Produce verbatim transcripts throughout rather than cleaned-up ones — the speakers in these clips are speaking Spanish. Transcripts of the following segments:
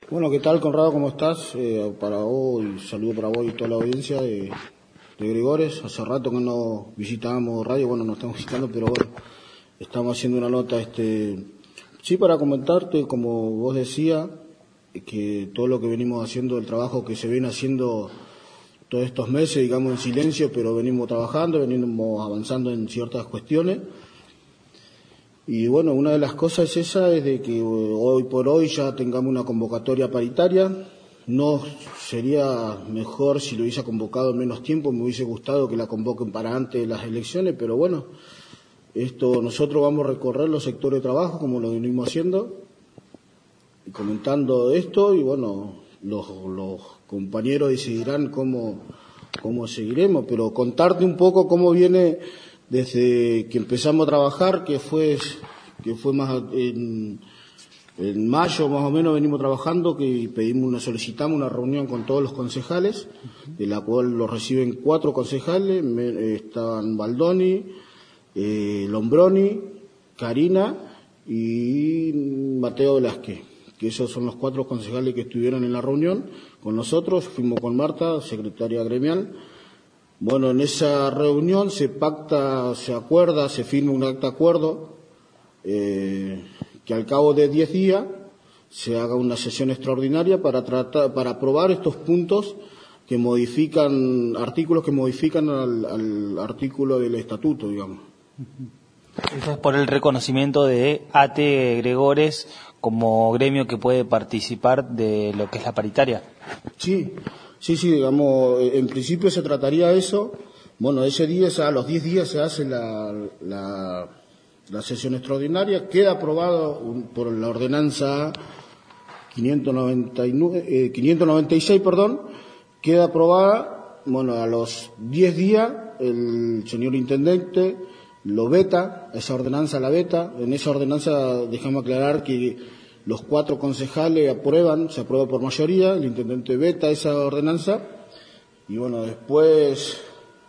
Bueno, ¿qué tal, Conrado? ¿Cómo estás? Eh, para vos, y saludo para vos y toda la audiencia de, de Gregores. Hace rato que no visitábamos radio, bueno, no estamos visitando, pero bueno, estamos haciendo una nota. este Sí, para comentarte, como vos decías, que todo lo que venimos haciendo, el trabajo que se viene haciendo todos estos meses, digamos en silencio, pero venimos trabajando, venimos avanzando en ciertas cuestiones. Y bueno, una de las cosas es esa, es de que hoy por hoy ya tengamos una convocatoria paritaria. No sería mejor si lo hubiese convocado en menos tiempo, me hubiese gustado que la convoquen para antes de las elecciones, pero bueno, esto nosotros vamos a recorrer los sectores de trabajo como lo venimos haciendo, y comentando esto, y bueno, los, los compañeros decidirán cómo, cómo seguiremos, pero contarte un poco cómo viene desde que empezamos a trabajar, que fue que fue más en, en mayo más o menos venimos trabajando, que pedimos una solicitamos una reunión con todos los concejales, de la cual lo reciben cuatro concejales, me, estaban Baldoni, eh, Lombroni, Karina y Mateo Velázquez, que esos son los cuatro concejales que estuvieron en la reunión con nosotros. Fuimos con Marta, secretaria gremial. Bueno, en esa reunión se pacta, se acuerda, se firma un acta de acuerdo, eh, que al cabo de diez días se haga una sesión extraordinaria para tratar, para aprobar estos puntos que modifican, artículos que modifican al, al artículo del estatuto, digamos. Eso es por el reconocimiento de A T E Gregores como gremio que puede participar de lo que es la paritaria. Sí. Sí, sí, digamos, en principio se trataría eso. Bueno, ese día, a los diez días se hace la, la, la sesión extraordinaria, queda aprobado por la ordenanza quinientos noventa y nueve, eh, quinientos noventa y seis, perdón, queda aprobada. Bueno, a los diez días el señor intendente lo veta, esa ordenanza la veta. En esa ordenanza dejamos aclarar que los cuatro concejales aprueban, se aprueba por mayoría, el intendente veta esa ordenanza, y bueno, después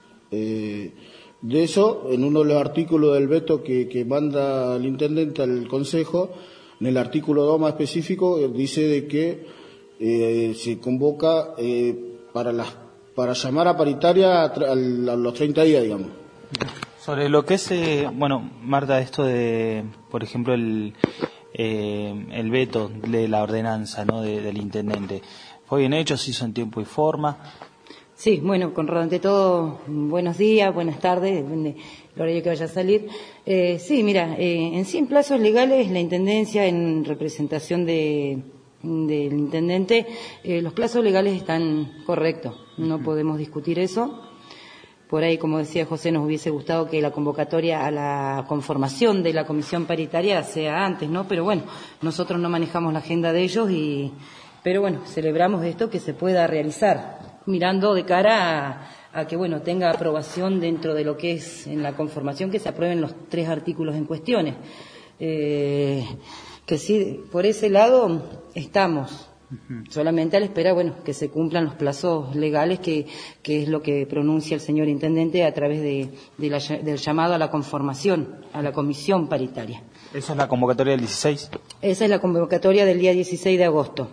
eh, de eso, en uno de los artículos del veto que, que manda el intendente al consejo, en el artículo dos más específico, dice de que eh, se convoca eh, para, las, para llamar a paritaria a, a, a los treinta días, digamos. Sobre lo que es, eh, bueno, Marta, esto de, por ejemplo, el... Eh, el veto de la ordenanza, ¿no?, de, del intendente, ¿fue bien hecho? ¿Se hizo en tiempo y forma? Sí, bueno, Conrado, ante todo, buenos días, buenas tardes, depende del horario que vaya a salir. Eh, sí, mira, eh, en sí, en plazos legales, la Intendencia, en representación de, del intendente, eh, los plazos legales están correctos, no podemos discutir eso. Por ahí, como decía José, nos hubiese gustado que la convocatoria a la conformación de la comisión paritaria sea antes, ¿no? Pero bueno, nosotros no manejamos la agenda de ellos, y pero bueno, celebramos esto que se pueda realizar, mirando de cara a, a que, bueno, tenga aprobación dentro de lo que es en la conformación, que se aprueben los tres artículos en cuestiones. Eh, que sí, por ese lado estamos. Solamente a la espera, bueno, que se cumplan los plazos legales, que, que es lo que pronuncia el señor intendente a través de, de la, del llamado a la conformación, a la comisión paritaria. ¿Esa es la convocatoria del dieciséis? Esa es la convocatoria del día dieciséis de agosto,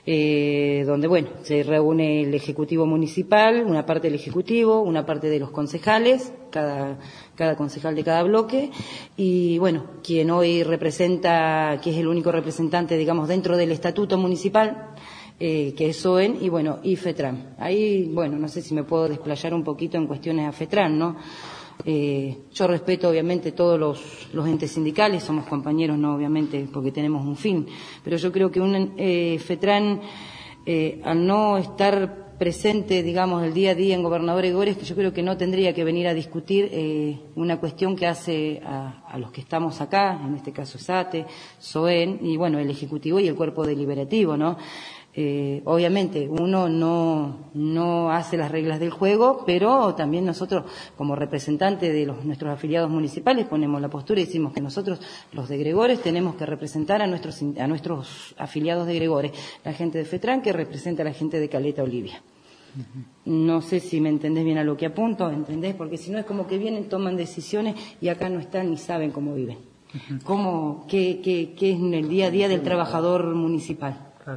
eh, donde, bueno, se reúne el Ejecutivo Municipal, una parte del Ejecutivo, una parte de los concejales, cada, cada concejal de cada bloque, y bueno, quien hoy representa, que es el único representante, digamos, dentro del Estatuto Municipal, eh, que es SOEN, y bueno, y FETRAN. Ahí, bueno, no sé si me puedo desplayar un poquito en cuestiones a FETRAN, ¿no? Eh, yo respeto obviamente todos los, los entes sindicales, somos compañeros, no obviamente porque tenemos un fin, pero yo creo que un eh, FETRAN, eh, al no estar presente, digamos, el día a día en Gobernador Gregores, que yo creo que no tendría que venir a discutir eh, una cuestión que hace a, a los que estamos acá, en este caso SATE, SOEN, y bueno, el Ejecutivo y el Cuerpo Deliberativo, ¿no? Eh, obviamente uno no, no hace las reglas del juego, pero también nosotros como representantes de los, nuestros afiliados municipales ponemos la postura y decimos que nosotros los de Gregores tenemos que representar a nuestros, a nuestros afiliados de Gregores, la gente de FETRAN que representa a la gente de Caleta Olivia. Uh-huh. No sé si me entendés bien a lo que apunto, ¿entendés? Porque si no es como que vienen, toman decisiones y acá no están ni saben cómo viven. Uh-huh. Cómo, qué, qué, qué es el día a día del trabajador municipal. Claro.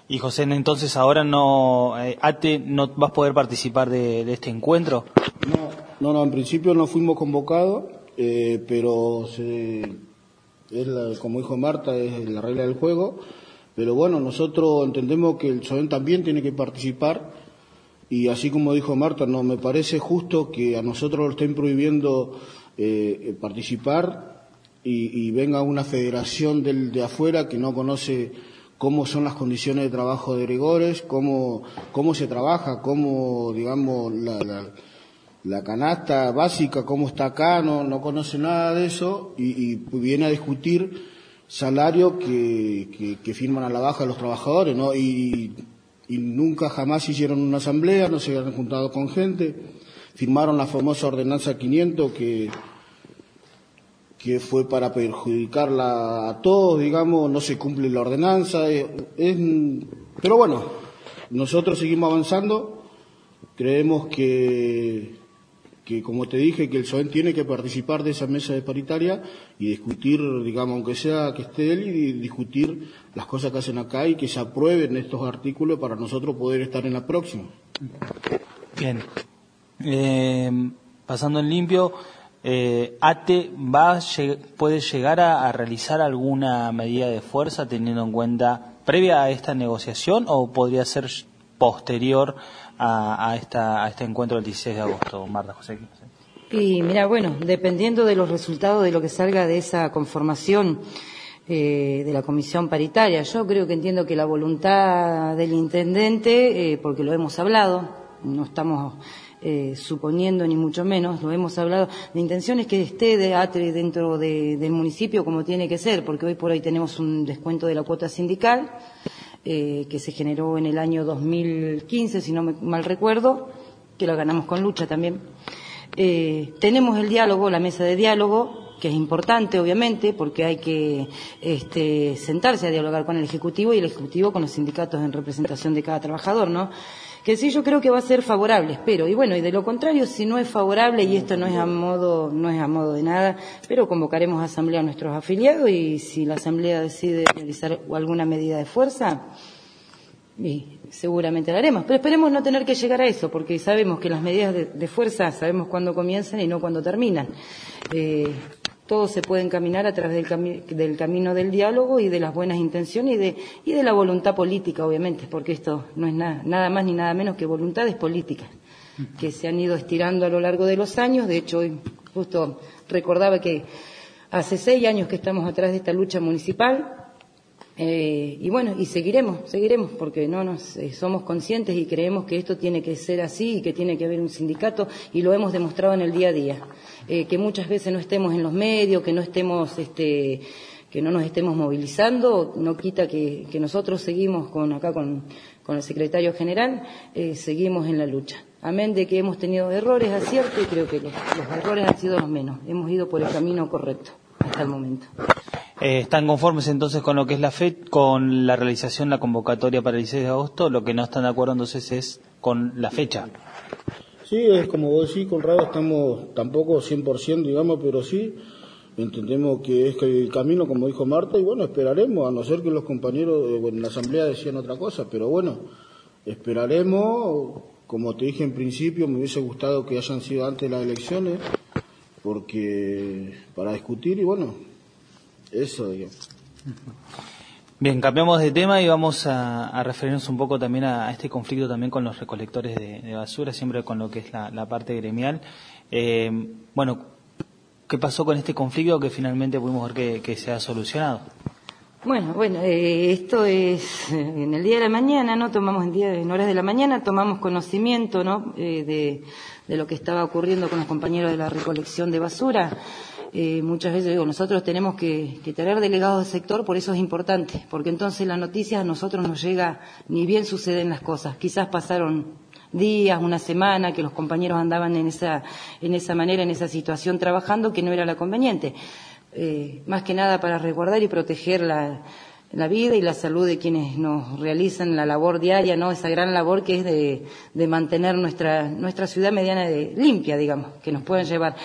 Y José, entonces ahora no, eh, Ate, ¿no vas a poder participar de, de este encuentro? No, no, no, en principio no fuimos convocados, eh, pero se, es la, como dijo Marta, es la regla del juego. Pero bueno, nosotros entendemos que el S O E N también tiene que participar, y así como dijo Marta, no me parece justo que a nosotros lo estén prohibiendo eh, participar y, y venga una federación del, de afuera que no conoce cómo son las condiciones de trabajo de Gregores, cómo, cómo se trabaja, cómo, digamos, la, la, la canasta básica, cómo está acá, no, no conoce nada de eso, y, y viene a discutir salarios que, que, que firman a la baja los trabajadores, ¿no? Y, y nunca jamás hicieron una asamblea, no se habían juntado con gente, firmaron la famosa ordenanza quinientos que que fue para perjudicarla a todos, digamos, no se cumple la ordenanza, es, es, pero bueno, nosotros seguimos avanzando, creemos que, que, como te dije, que el S O E N tiene que participar de esa mesa de paritaria y discutir, digamos, aunque sea que esté él, y discutir las cosas que hacen acá y que se aprueben estos artículos para nosotros poder estar en la próxima. Bien, eh, pasando en limpio, Eh, Ate va puede llegar a, a realizar alguna medida de fuerza teniendo en cuenta previa a esta negociación, o podría ser posterior a, a esta a este encuentro del dieciséis de agosto, Marta, José? Y mira, bueno, dependiendo de los resultados de lo que salga de esa conformación eh, de la comisión paritaria, yo creo que entiendo que la voluntad del intendente, eh, porque lo hemos hablado, no estamos Eh, suponiendo ni mucho menos, lo hemos hablado, la intención es que esté de Ate dentro de, del municipio como tiene que ser, porque hoy por hoy tenemos un descuento de la cuota sindical eh, que se generó en el año dos mil quince, si no me mal recuerdo, que la ganamos con lucha también. Eh, tenemos el diálogo, la mesa de diálogo, que es importante obviamente, porque hay que este, sentarse a dialogar con el Ejecutivo y el Ejecutivo con los sindicatos en representación de cada trabajador, ¿no? Que sí, yo creo que va a ser favorable, espero. Y bueno, y de lo contrario, si no es favorable, y esto no es a modo, no es a modo de nada, pero convocaremos a asamblea a nuestros afiliados, y si la asamblea decide realizar alguna medida de fuerza, y seguramente la haremos. Pero esperemos no tener que llegar a eso, porque sabemos que las medidas de, de fuerza sabemos cuándo comienzan y no cuándo terminan. Eh, Todos se pueden caminar a través del, cami del camino del diálogo y de las buenas intenciones y de, y de la voluntad política, obviamente, porque esto no es na nada más ni nada menos que voluntades políticas que se han ido estirando a lo largo de los años. De hecho, hoy justo recordaba que hace seis años que estamos atrás de esta lucha municipal. Eh, y bueno, y seguiremos, seguiremos, porque no nos eh, somos conscientes y creemos que esto tiene que ser así y que tiene que haber un sindicato, y lo hemos demostrado en el día a día. Eh, que muchas veces no estemos en los medios, que no estemos, este, que no nos estemos movilizando, no quita que, que nosotros seguimos con acá con, con el secretario general, eh, seguimos en la lucha. Amén de que hemos tenido errores, aciertos, y creo que los, los errores han sido los menos. Hemos ido por el camino correcto hasta el momento. Eh, ¿Están conformes entonces con lo que es la F E D, con la realización, la convocatoria para el dieciséis de agosto? Lo que no están de acuerdo entonces es con la fecha. Sí, es como vos decís, Conrado, estamos tampoco cien por ciento, digamos, pero sí entendemos que es que el camino, como dijo Marta, y bueno, esperaremos, a no ser que los compañeros eh, bueno, en la asamblea decían otra cosa, pero bueno, esperaremos. Como te dije en principio, me hubiese gustado que hayan sido antes las elecciones, porque para discutir, y bueno, eso, digamos. Bien, cambiamos de tema y vamos a, a referirnos un poco también a, a este conflicto también con los recolectores de, de basura, siempre con lo que es la, la parte gremial. Eh, bueno, ¿qué pasó con este conflicto que finalmente pudimos ver que, que se ha solucionado? Bueno, bueno, eh, esto es en el día de la mañana, ¿no? Tomamos en, día, en horas de la mañana, tomamos conocimiento, ¿no? Eh, de, de lo que estaba ocurriendo con los compañeros de la recolección de basura. Eh, muchas veces digo, nosotros tenemos que, que tener delegados de sector, por eso es importante, porque entonces la noticia a nosotros nos llega ni bien suceden las cosas. Quizás pasaron días, una semana, que los compañeros andaban en esa, en esa manera, en esa situación trabajando, que no era la conveniente. Eh, más que nada para resguardar y proteger la, la vida y la salud de quienes nos realizan la labor diaria, ¿no? Esa gran labor que es de, de mantener nuestra, nuestra ciudad mediana de, limpia, digamos, que nos puedan llevar.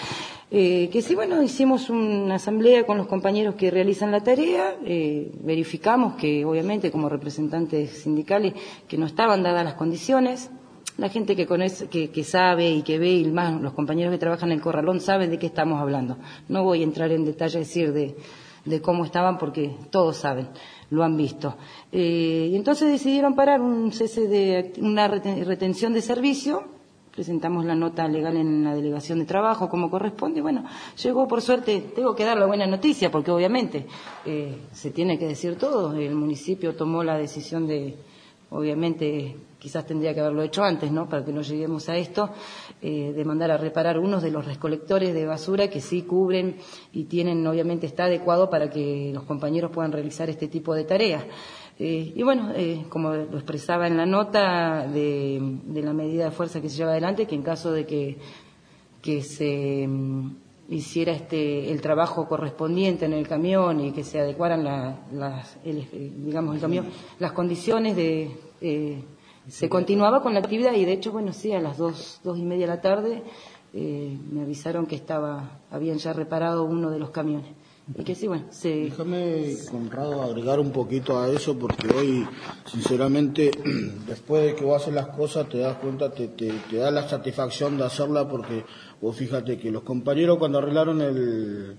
Eh, que sí, bueno, hicimos una asamblea con los compañeros que realizan la tarea, eh, verificamos que obviamente como representantes sindicales que no estaban dadas las condiciones. La gente que conoce, que, que sabe y que ve, y más los compañeros que trabajan en el corralón saben de qué estamos hablando. No voy a entrar en detalle a decir de, de cómo estaban porque todos saben, lo han visto. Eh, y entonces decidieron parar un cese de una retención de servicio. Presentamos la nota legal en la delegación de trabajo como corresponde. Bueno, llegó por suerte, tengo que dar la buena noticia porque obviamente eh, se tiene que decir todo. El municipio tomó la decisión de, obviamente, quizás tendría que haberlo hecho antes, ¿no? Para que no lleguemos a esto, eh, de mandar a reparar unos de los recolectores de basura que sí cubren y tienen, obviamente, está adecuado para que los compañeros puedan realizar este tipo de tareas. Eh, y bueno, eh, como lo expresaba en la nota de, de la medida de fuerza que se lleva adelante, que en caso de que, que se um, hiciera este el trabajo correspondiente en el camión y que se adecuaran la, las, el, digamos el camión, las condiciones de eh, se continuaba con la actividad y de hecho, bueno, sí, a las dos, dos y media de la tarde eh, me avisaron que estaba, habían ya reparado uno de los camiones. Y que sí, bueno, se... Déjame, Conrado, agregar un poquito a eso, porque hoy, sinceramente, después de que vos haces las cosas, te das cuenta, te, te, te da la satisfacción de hacerla, porque vos fíjate que los compañeros cuando arreglaron el,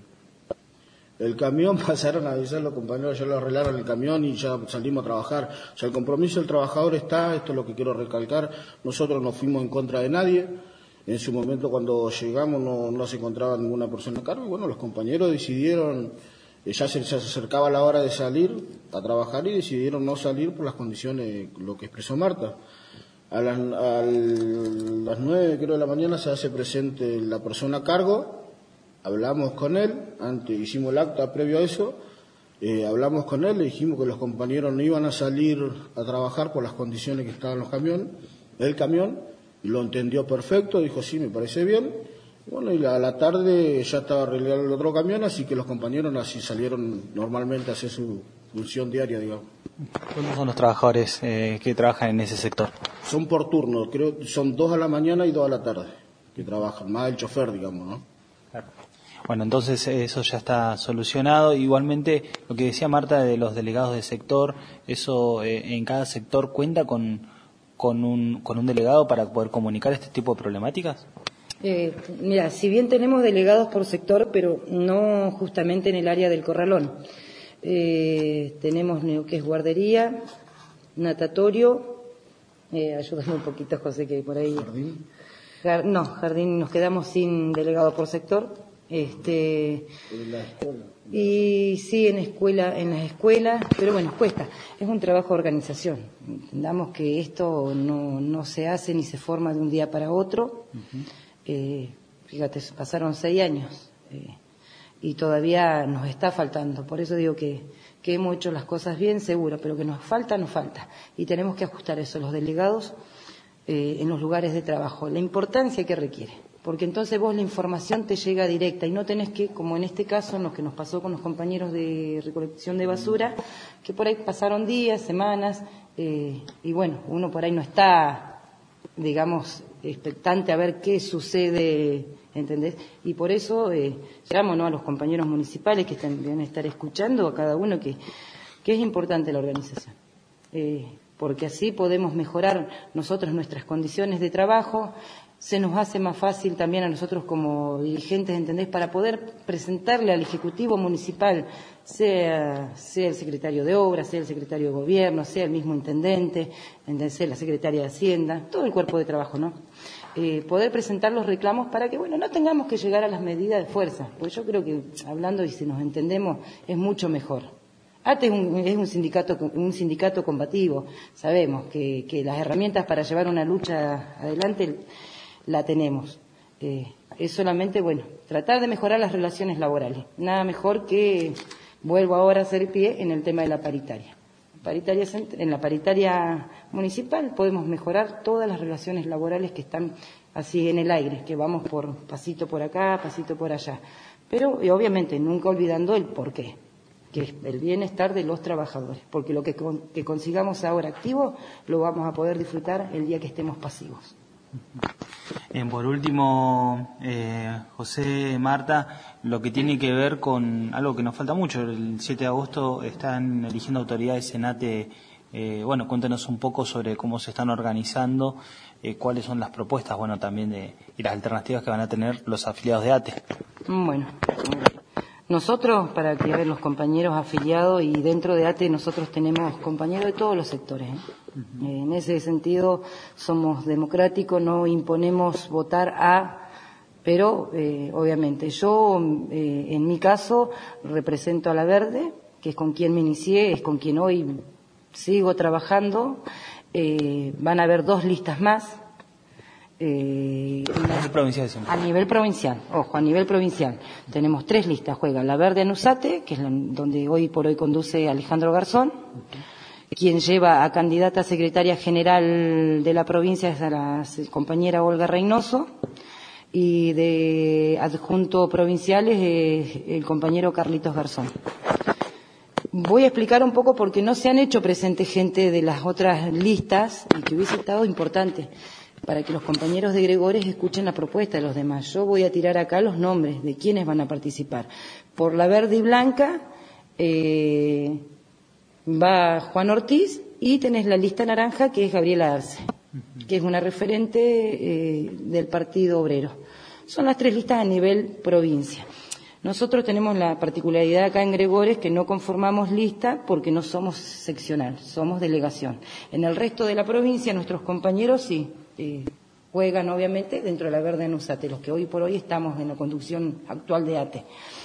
el camión pasaron a avisar a los compañeros, ya lo arreglaron el camión y ya salimos a trabajar. O sea, el compromiso del trabajador está, esto es lo que quiero recalcar, nosotros no fuimos en contra de nadie. En su momento, cuando llegamos, no, no se encontraba ninguna persona a cargo. Y bueno, los compañeros decidieron, eh, ya se, se acercaba la hora de salir a trabajar y decidieron no salir por las condiciones, lo que expresó Marta. A las, a las nueve, creo, de la mañana se hace presente la persona a cargo, hablamos con él, antes hicimos el acta previo a eso, eh, hablamos con él, le dijimos que los compañeros no iban a salir a trabajar por las condiciones que estaban los camiones, el camión. Lo entendió perfecto, dijo sí, me parece bien. Bueno, y a la tarde ya estaba arreglado el otro camión, así que los compañeros así salieron normalmente a hacer su función diaria, digamos. ¿Cuántos son los trabajadores eh, que trabajan en ese sector? Son por turno, creo que son dos a la mañana y dos a la tarde que trabajan, más el chofer, digamos, ¿no? Claro. Bueno, entonces eso ya está solucionado. Igualmente, lo que decía Marta de los delegados de sector, eso eh, en cada sector cuenta con... Con un, con un delegado para poder comunicar este tipo de problemáticas? Eh, mira, si bien tenemos delegados por sector, pero no justamente en el área del corralón. Eh, tenemos lo que es guardería, natatorio, eh, ayúdame un poquito, José, que por ahí... ¿Jardín? Jar, no, jardín, nos quedamos sin delegado por sector. Este, En la escuela. Y sí, en escuela, en las escuelas, pero bueno, cuesta. Es un trabajo de organización. Entendamos que esto no, no se hace ni se forma de un día para otro. Uh-huh. Eh, fíjate, pasaron seis años eh, y todavía nos está faltando. Por eso digo que, que hemos hecho las cosas bien, seguro, pero que nos falta, nos falta. Y tenemos que ajustar eso, los delegados eh, en los lugares de trabajo, la importancia que requiere. Porque entonces vos la información te llega directa y no tenés que, como en este caso, lo que nos pasó con los compañeros de recolección de basura, que por ahí pasaron días, semanas, eh, y bueno, uno por ahí no está, digamos, expectante a ver qué sucede, ¿entendés? Y por eso eh, llamo, ¿no?, a los compañeros municipales que están, deben estar escuchando, a cada uno que, que es importante la organización. Eh, porque así podemos mejorar nosotros nuestras condiciones de trabajo. Se nos hace más fácil también a nosotros como dirigentes, ¿entendés?, para poder presentarle al Ejecutivo Municipal, sea, sea el secretario de Obras, sea el secretario de Gobierno, sea el mismo intendente, sea la secretaria de Hacienda, todo el cuerpo de trabajo, ¿no? Eh, poder presentar los reclamos para que, bueno, no tengamos que llegar a las medidas de fuerza, porque yo creo que hablando y si nos entendemos es mucho mejor. A T E es un, es un sindicato un sindicato combativo, sabemos que, que las herramientas para llevar una lucha adelante la tenemos. Eh, es solamente, bueno, tratar de mejorar las relaciones laborales. Nada mejor que, vuelvo ahora a hacer pie en el tema de la paritaria. Paritaria en la paritaria municipal podemos mejorar todas las relaciones laborales que están así en el aire, que vamos por pasito por acá, pasito por allá. Pero, y obviamente, nunca olvidando el porqué, que es el bienestar de los trabajadores, porque lo que, con, que consigamos ahora activo lo vamos a poder disfrutar el día que estemos pasivos. Eh, por último, eh, José, Marta, lo que tiene que ver con algo que nos falta mucho. El siete de agosto están eligiendo autoridades en ATE. Eh, bueno, cuéntanos un poco sobre cómo se están organizando, eh, cuáles son las propuestas, bueno, también de y las alternativas que van a tener los afiliados de ATE. Bueno, nosotros, para que ver los compañeros afiliados, y dentro de ATE nosotros tenemos compañeros de todos los sectores, ¿eh? Uh-huh. Eh, en ese sentido somos democráticos, no imponemos votar a, pero eh, obviamente yo, eh, en mi caso, represento a La Verde, que es con quien me inicié, es con quien hoy sigo trabajando. Eh, van a haber dos listas más. Eh, a nivel provincial siempre. A nivel provincial, ojo, a nivel provincial. Tenemos tres listas, juega La Verde en Usate, que es la, donde hoy por hoy conduce Alejandro Garzón. Uh-huh. Quien lleva a candidata a secretaria general de la provincia es a la compañera Olga Reynoso. Y de adjunto provincial es el compañero Carlitos Garzón. Voy a explicar un poco porque no se han hecho presente gente de las otras listas y que hubiese estado importante para que los compañeros de Gregores escuchen la propuesta de los demás. Yo voy a tirar acá los nombres de quienes van a participar. Por La Verde y Blanca eh, va Juan Ortiz y tenés la lista naranja que es Gabriela Arce, que es una referente eh, del Partido Obrero. Son las tres listas a nivel provincia. Nosotros tenemos la particularidad acá en Gregores que no conformamos lista porque no somos seccional, somos delegación. En el resto de la provincia nuestros compañeros sí eh, juegan obviamente dentro de La Verde en Usate, los que hoy por hoy estamos en la conducción actual de ATE.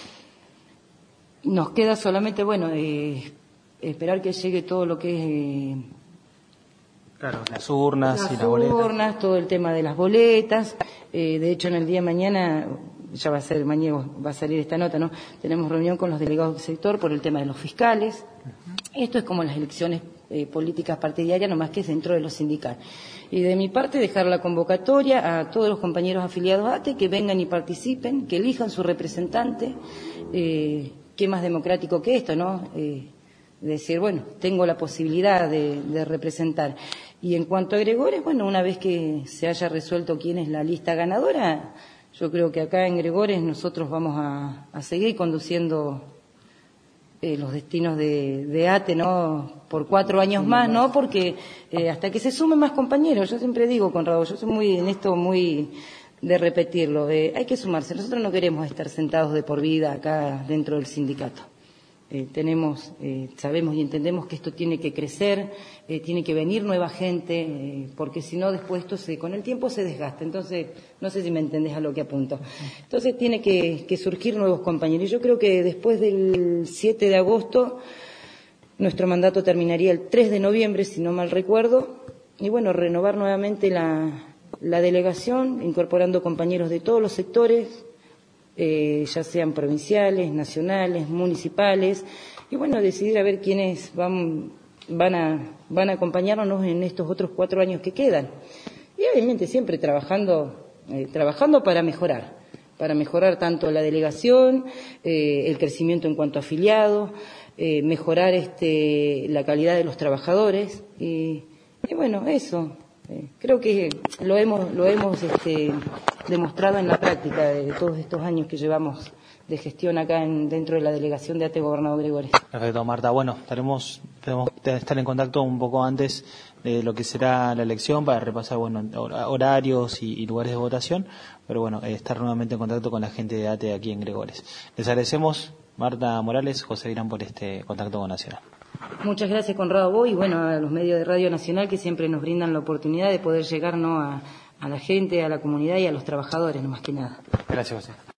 Nos queda solamente, bueno, eh, esperar que llegue todo lo que es... Eh, Claro, las urnas las y las boletas. Las urnas, todo el tema de las boletas. Eh, de hecho, en el día de mañana, ya va a ser, mañana va a salir esta nota, ¿no? Tenemos reunión con los delegados del sector por el tema de los fiscales. Uh-huh. Esto es como las elecciones eh, políticas partidarias, nomás que es dentro de los sindicales. Y de mi parte, dejar la convocatoria a todos los compañeros afiliados a ATE que vengan y participen, que elijan su representante. Eh, ¿Qué más democrático que esto, no? Eh, decir, bueno, tengo la posibilidad de, de representar. Y en cuanto a Gregores, bueno, una vez que se haya resuelto quién es la lista ganadora, yo creo que acá en Gregores nosotros vamos a, a seguir conduciendo eh, los destinos de, de ATE, ¿no? Por cuatro años más, ¿no? Porque eh, hasta que se sumen más compañeros, yo siempre digo, Conrado, yo soy muy, en esto muy de repetirlo, eh, hay que sumarse. Nosotros no queremos estar sentados de por vida acá dentro del sindicato. Eh, tenemos, eh, sabemos y entendemos que esto tiene que crecer, eh, tiene que venir nueva gente, eh, porque si no después esto se, con el tiempo se desgasta. Entonces, no sé si me entendés a lo que apunto. Entonces tiene que, que surgir nuevos compañeros. Yo creo que después del siete de agosto, nuestro mandato terminaría el tres de noviembre, si no mal recuerdo, y bueno, renovar nuevamente la, la delegación, incorporando compañeros de todos los sectores, Eh, ya sean provinciales, nacionales, municipales, y bueno, decidir a ver quiénes van, van a, van a acompañarnos en estos otros cuatro años que quedan. Y obviamente siempre trabajando, eh, trabajando para mejorar, para mejorar tanto la delegación, eh, el crecimiento en cuanto a afiliados, eh, mejorar este, la calidad de los trabajadores, y, y bueno, eso. Eh, creo que lo hemos, lo hemos este, demostrado en la práctica de todos estos años que llevamos de gestión acá en, dentro de la delegación de ATE Gobernador Gregores. Perfecto, Marta. Bueno, estaremos, tenemos que estar en contacto un poco antes de lo que será la elección para repasar, bueno, horarios y, y lugares de votación, pero bueno, eh, estar nuevamente en contacto con la gente de ATE aquí en Gregores. Les agradecemos, Marta Morales, José Irán, por este contacto con Nacional. Muchas gracias, Conrado, vos y bueno, a los medios de Radio Nacional que siempre nos brindan la oportunidad de poder llegar, ¿no?, a, a la gente, a la comunidad y a los trabajadores, no más que nada. Gracias, José.